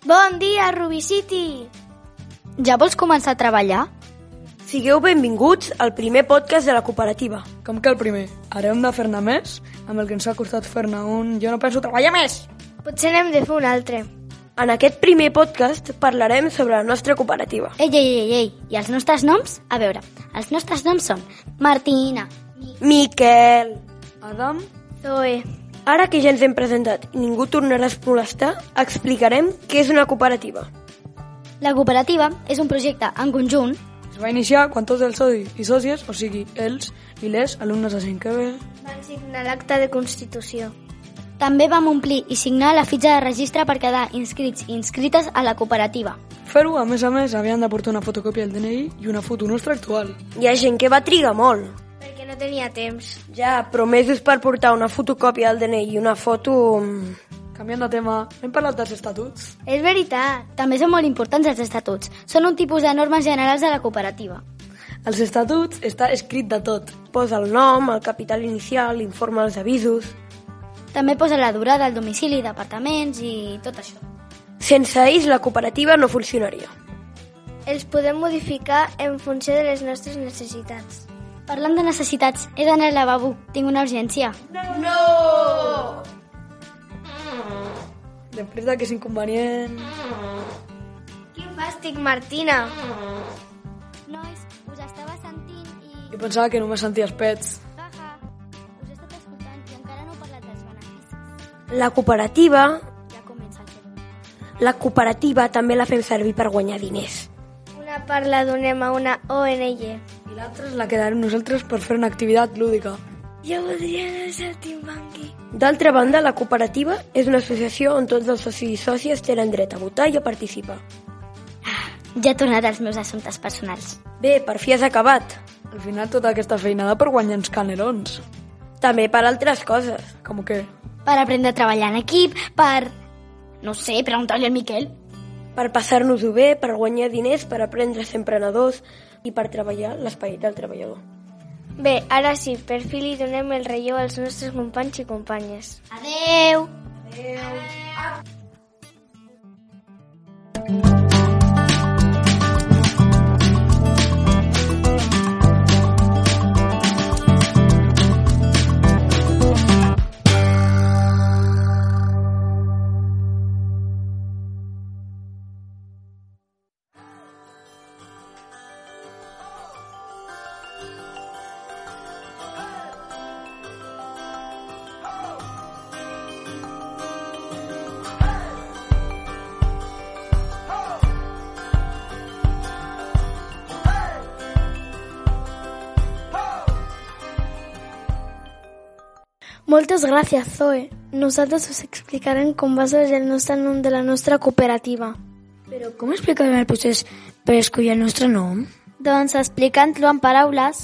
Bon dia, Ruby City! Ja vols començar a treballar? Sigueu benvinguts al primer podcast de la cooperativa. Com que el primer? Ara hem de fer-ne més? Amb el que ens ha costat fer-ne un, jo no penso treballar més! Potser n'hem de fer un altre. En aquest primer podcast parlarem sobre la nostra cooperativa. Ei! I els nostres noms? A veure, els nostres noms són Martina, Miquel, Adam, Zoe. Ara que ja ens hem presentat i ningú tornarà a molestar, explicarem què és una cooperativa. La cooperativa és un projecte en conjunt. es va iniciar quan tots els socis i sòcies, o sigui, els i les alumnes de 5è B, Van signar l'acte de constitució. També vam omplir i signar la fitxa de registre per quedar inscrits i inscrites a la cooperativa. fer-ho, a més, havien de portar una fotocòpia del DNI i una foto nostra actual. Hi ha gent que va trigar molt. Perquè no tenia temps. Ja, però mesos per portar una fotocòpia del DNI i una foto... Canviant de tema, hem parlat dels estatuts. És veritat. També són molt importants els estatuts. Són un tipus de normes generals de la cooperativa. Als estatuts està escrit de tot. Posa el nom, el capital inicial, l'informe dels avisos... També posa la durada, el domicili, departaments i tot això. Sense ells la cooperativa no funcionaria. Els podem modificar en funció de les nostres necessitats. Parlant de necessitats, he d'anar al lavabo. Tinc una urgència. No! Després d'aquest inconvenient... Quin fàstic, Martina! Nois, us estava sentint i... Jo pensava que només senties pets. Jaja, us he estat escoltant i encara no he parlat dels beneficis. La cooperativa... Ja comença el tema. La cooperativa també la fem servir per guanyar diners. Una part la donem a una ONG. I l'altra la quedarem nosaltres per fer una activitat lúdica. Jo voldria anar al Saltimbanqui. D'altra banda, la cooperativa és una associació on tots els socis i sòcies tenen dret a votar i a participar. Ja he tornat als meus assumptes personals. Bé, per fi has acabat. Al final tota aquesta feinada per guanyar uns canerons. També per altres coses. Com que? Per aprendre a treballar en equip, per... No sé, preguntar-li al Miquel. Per passar-nos-ho bé, per guanyar diners, per aprendre a ser emprenedors i per treballar l'esperit del treballador. Bé, ara sí, per fi li donem el relleu als nostres companys i companyes. Adeu! Moltes gràcies, Zoe. Nosaltres us explicarem com va sorgir el nostre nom de la nostra cooperativa. Però com explicarem el procés per escollir el nostre nom? Doncs explicant-lo en paraules.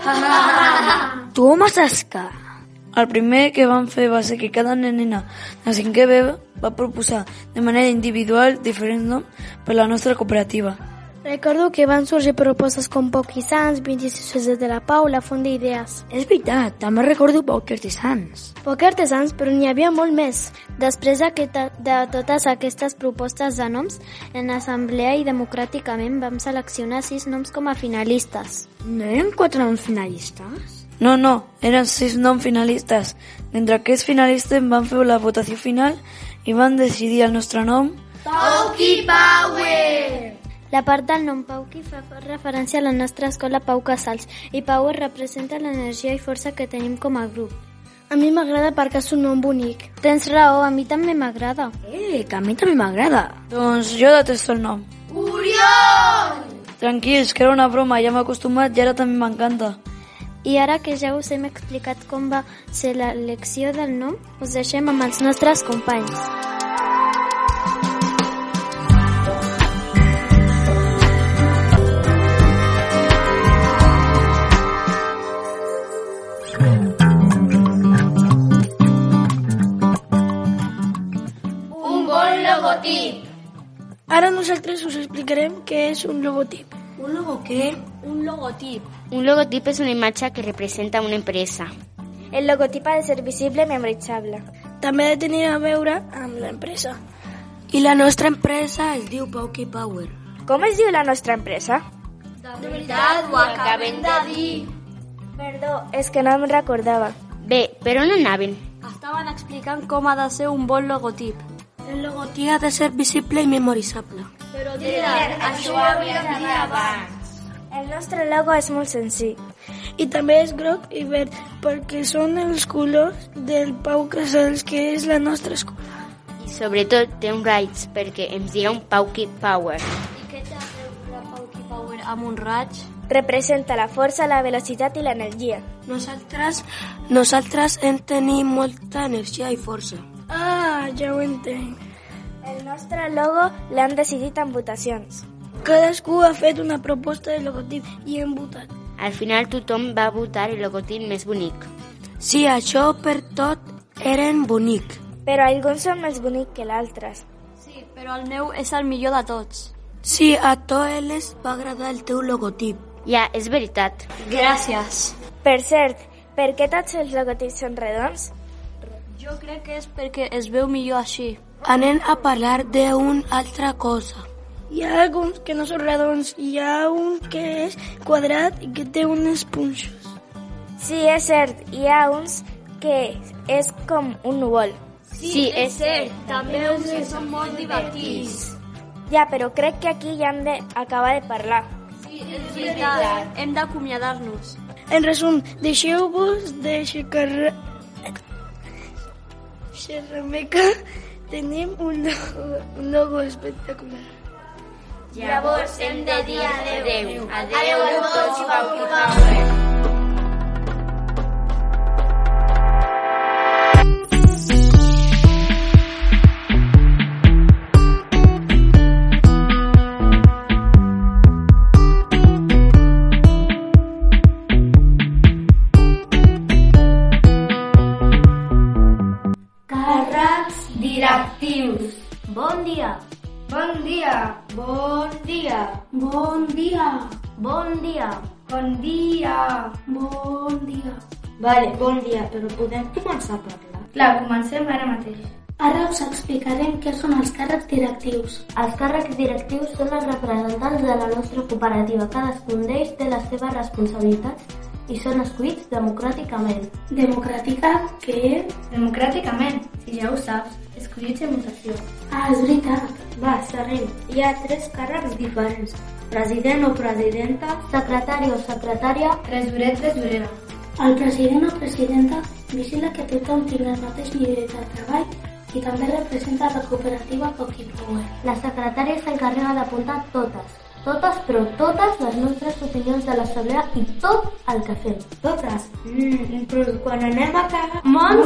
Tu home saps que... El primer que vam fer va ser que cada nena de 5è B va proposar de manera individual diferents noms per la nostra cooperativa. Recordo que van sorgir propostes com Poc i Sants, 26 Soses de la Pau, la Font d'Idees. És veritat, també recordo Poc Artesans. Poc artesans, però n'hi havia molt més. Després de totes aquestes propostes de noms, en assemblea i democràticament vam seleccionar 6 noms com a finalistes. No eren 4 noms finalistes? No, eren 6 noms finalistes. D'entre aquests finalistes van fer la votació final i van decidir el nostre nom. Pauqui Power! La part del nom Pauqui fa referència a la nostra escola Pau Casals i Power representa l'energia i força que tenim com a grup. A mi m'agrada perquè és un nom bonic. Tens raó, a mi també m'agrada. Que a mi també m'agrada. Doncs jo detesto el nom. Oriol! Tranquils, que era una broma, ja m'he acostumat i ara també m'encanta. I ara que ja us hem explicat com va ser l'elecció del nom, us deixem amb els nostres companys. Ara nosaltres us explicarem què és un logotip. Un logo què? Un logotip. Un logotip és una imatge que representa una empresa. El logotip ha de ser visible i memoritzable. També ha de tenir a veure amb l'empresa. I la nostra empresa es diu Pauky Power. Com es diu la nostra empresa? De veritat, ho acabem de dir. Perdó, és que no em recordava. Bé, per on anaven? Estaven explicant com ha de ser un bon logotip. El logotip ha de ser visible i memoritzable. Però això ho havia de dir abans. El nostre logo és molt senzill. I també és groc i verd, perquè són els colors del Pau Casals, que és la nostra escola. I sobretot té un raig perquè ens diga un Pauky Power. I què té a veure la Pauky Power amb un raig? Representa la força, la velocitat i l'energia. Nosaltres en tenim molta energia i força. Ah, ja ho entenc. El nostre logo l'han decidit en votacions. Cadascú ha fet una proposta de logotip i hem votat. Al final tothom va votar el logotip més bonic. Sí, això per tot eren bonic. Però alguns són més bonics que l'altres. Sí, però el meu és el millor de tots. Sí, a tots els va agradar el teu logotip. Ja, és veritat. Gràcies. Per cert, per què tots els logotips són redons? Jo crec que és perquè es veu millor així. Anem a parlar d'una altra cosa. Hi ha alguns que no són redons, hi ha un que és quadrat i que té uns punxos. Sí, és cert, hi ha uns que és com un núvol. Sí, és cert. També uns que són molt divertits. Ja, però crec que aquí ja hem d'acabar de parlar. Sí, és veritat. Hem d'acomiadar-nos. En resum, deixeu-vos de xerrameca. Tenim un logo espectacular. Llavors hem de dir adeu. Adeu a tots, Pauky Power. Directius. Bon dia. Bon dia. Bon dia. Bon dia. Bon dia. Bon dia. Bon dia. Vale, bon dia, però podem començar a parlar? Clar, comencem ara mateix. Ara us explicarem què són els càrrecs directius. Els càrrecs directius són els representants de la nostra cooperativa. Cadascun d'ells té les seves responsabilitats i són escollits democràticament. Democràtica, què és? Democràticament, si ja ho saps, escollits en votació. Ah, és veritat. Va, seguim. Hi ha 3 càrrecs diferents. President o presidenta, secretari o secretària, Tresorer, tresorera. El president o presidenta vigila que tothom tingui el mateix nivell de treball i també representa la cooperativa Pauky Power. La secretària s'encarrega d'apuntar totes, però totes les nostres opinions de l'assemblea i tot el que fem. Totes? Inclús quan anem a cagar...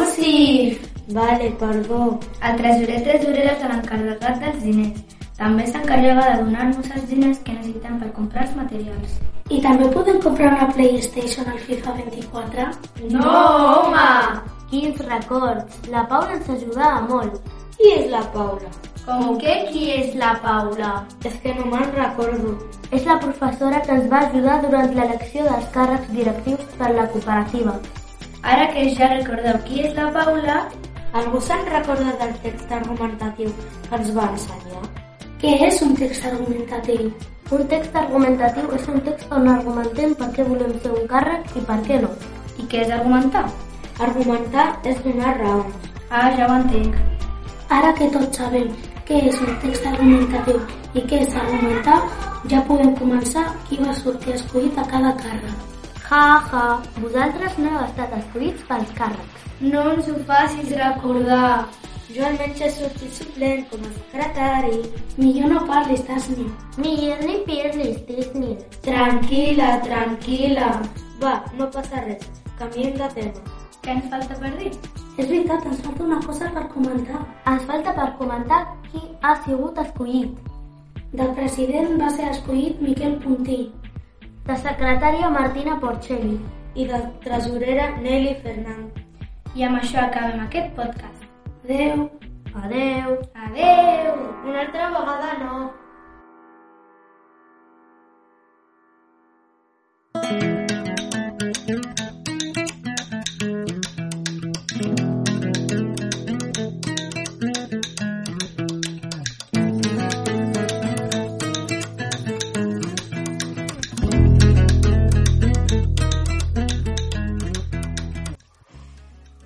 Sí! Vale, perdó. El tresorer, tresorera és l'encarregat dels diners. També s'encarrega de donar-nos els diners que necessitem per comprar els materials. I també podem comprar una PlayStation al FIFA 24? No, home! Quins records! La Paula ens ajudava molt. Qui és la Paula? Com que qui és la Paula? És que no me'n recordo. És la professora que ens va ajudar durant l'elecció dels càrrecs directius per la cooperativa. Ara que ja recordeu qui és la Paula... Algú se'n recorda del text argumentatiu que ens va ensenyar? Què és un text argumentatiu? Un text argumentatiu és un text on argumentem per què volem ser un càrrec i per què no. I què és argumentar? Argumentar és donar raons. Ah, ja ho entenc. Ara que tots sabem què és un text argumentatiu i què és argumentar, ja podem començar qui va sortir escollit a cada càrrec. Vosaltres no heu estat escollits pels càrrecs. No ens ho facis recordar. Jo almenys he sortit suplent com a secretari. Millor no parlis, Tasni. Miguel ni pirlis, Tisni. Tranquil·la, tranquil·la. Va, no passa res. Canviem de tema. Què ens falta per dir? És veritat, ens falta una cosa per comentar. Ens falta per comentar qui ha sigut escollit. De president va ser escollit Miquel Puntí. De secretària Martina Porcelli. I de tresorera Nelly Fernández. I amb això acabem aquest podcast. Adeu. Adeu. Adeu. Una altra vegada no.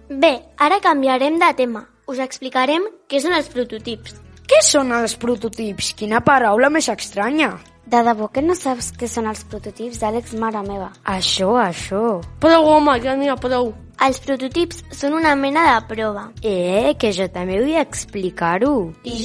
Bé, ara canviarem de tema. Us explicarem què són els prototips. Què són els prototips? Quina paraula més estranya. De debò que no saps què són els prototips, Àlex, mare meva? Això. Prou, home, ja n'hi ha prou. Els prototips són una mena de prova. Que jo també vull explicar-ho. I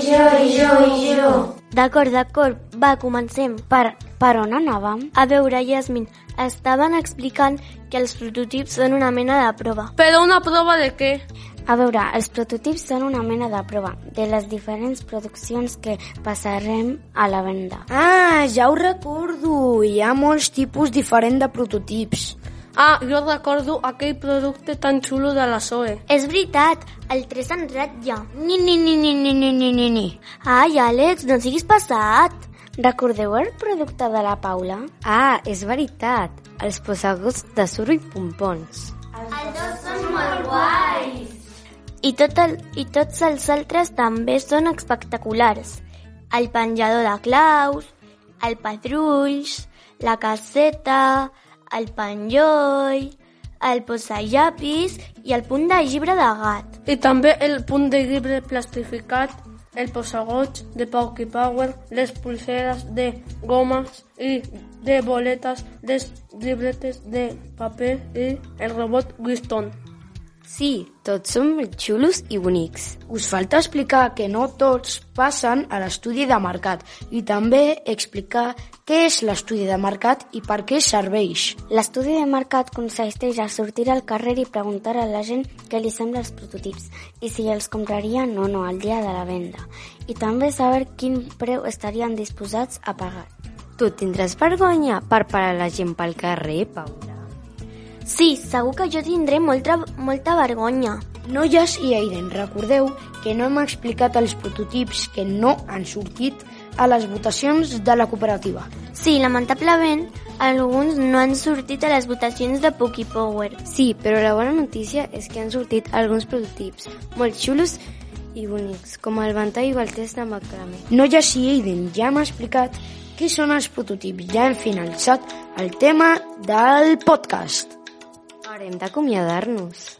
jo. D'acord, va, comencem. Per on anàvem? A veure, Yasmin, estaven explicant que els prototips són una mena de prova. Però una prova de què? A veure, els prototips són una mena de prova de les diferents produccions que passarem a la venda. Ja ho recordo. Hi ha molts tipus diferents de prototips. Jo recordo aquell producte tan xulo de la Zoe. És veritat, el 3 en ratlla. Ni. Ai, Àlex, no siguis passat. Recordeu el producte de la Paula? És veritat. Els posagots de suro i pompons. Els dos són molt guais. I tots els altres també són espectaculars. El penjador de claus, el patrulls, la caseta, el penjoll, el posallapis i el punt de llibre de gat. I també el punt de llibre plastificat, el posagots de Pauky Power, les pulseres de gomes i de boletes, les llibretes de paper i el robot Winston. Sí, tots són molt xulos i bonics. Us falta explicar que no tots passen a l'estudi de mercat i també explicar què és l'estudi de mercat i per què serveix. L'estudi de mercat consisteix a sortir al carrer i preguntar a la gent què li sembla els prototips i si els comprarien o no el dia de la venda. I també saber quin preu estarien disposats a pagar. Tu tindràs vergonya per parar la gent pel carrer, Paula? Sí, segur que jo tindré molta vergonya. Noies i Aiden, recordeu que no hem explicat els prototips que no han sortit a les votacions de la cooperativa. Sí, lamentablement, alguns no han sortit a les votacions de Pauky Power. Sí, però la bona notícia és que han sortit alguns prototips molt xulos i bonics, com el ventall o el test de macramé. Noies i Aiden, ja hem explicat què són els prototips. Ja hem finalitzat el tema del podcast. Ara hem d'acomiadar-nos.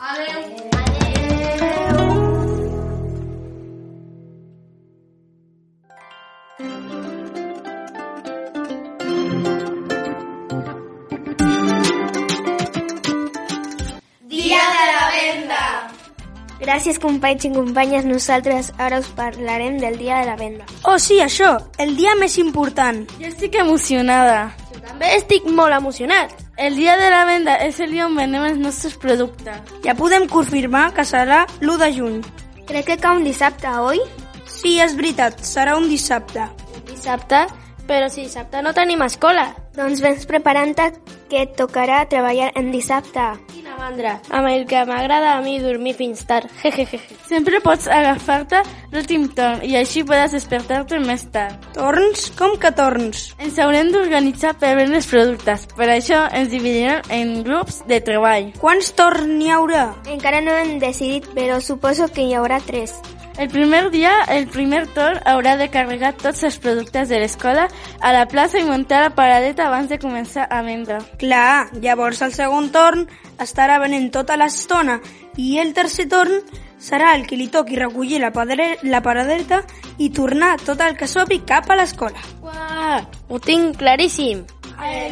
Dia de la venda. Gràcies, companys i companyes. Nosaltres ara us parlarem del dia de la venda. Oh, sí, això, el dia més important. Jo estic emocionada. Jo també estic molt emocionat. El dia de la venda és el dia on vendem els nostres productes. Ja podem confirmar que serà l'1 de juny. Crec que cau un dissabte, oi? Sí, és veritat, serà un dissabte. Dissabte? Però si dissabte no tenim escola. Doncs vens preparant-te que et tocarà treballar en dissabte. Quina mandra, amb el que m'agrada a mi dormir fins tard. Sempre pots agafar-te l'últim torn i així podràs despertar-te més tard. Torns? Com que torns? Ens haurem d'organitzar per vendre els productes. Per això ens dividirem en grups de treball. Quants torns n'hi haurà? Encara no hem decidit, però suposo que hi haurà 3. El primer dia, el primer torn haurà de carregar tots els productes de l'escola a la plaça i muntar la paradeta abans de començar a vendre. Clar, llavors el segon torn estarà venent tota l'estona i el tercer torn serà el que li toqui recollir la paradeta i tornar tot el que sobri cap a l'escola. Uau, ho tinc claríssim. El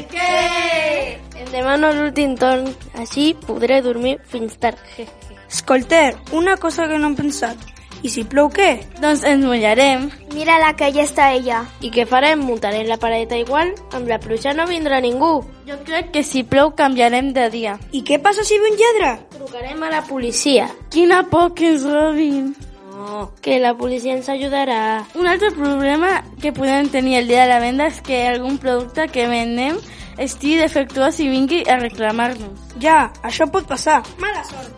què? Em demano l'últim torn, així podré dormir fins tard. Escolter, una cosa que no hem pensat. I si plou què? Doncs ens mullarem. Mira-la, que ja està ella. I què farem? Muntarem la paradeta igual? Amb la pluja no vindrà ningú. Jo crec que si plou canviarem de dia. I què passa si ve un lladre? Trucarem a la policia. Quina por que ens robin. No, que la policia ens ajudarà. Un altre problema que podem tenir el dia de la venda és que algun producte que vendem estigui defectuós i vingui a reclamar-nos. Ja, això pot passar. Mala sort.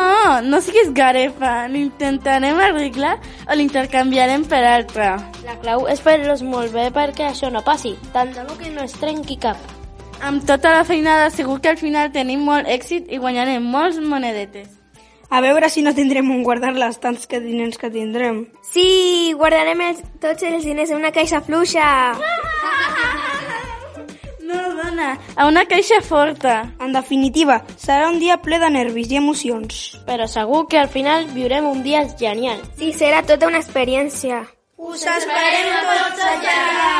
No siguis garefa. L'intentarem arreglar o l'intercanviarem per altre. La clau és fer-los molt bé perquè això no passi. Tant de bo que no es trenqui cap. Amb tota la feinada segur que al final tenim molt èxit i guanyarem molts monedetes. A veure si no tindrem on guardar les tants diners que tindrem. Sí, guardarem tots els diners en una caixa fluixa. No, dona, a una caixa forta. En definitiva, serà un dia ple de nervis i emocions. Però segur que al final viurem un dia genial. Sí, serà tota una experiència. Us esperem tots allà!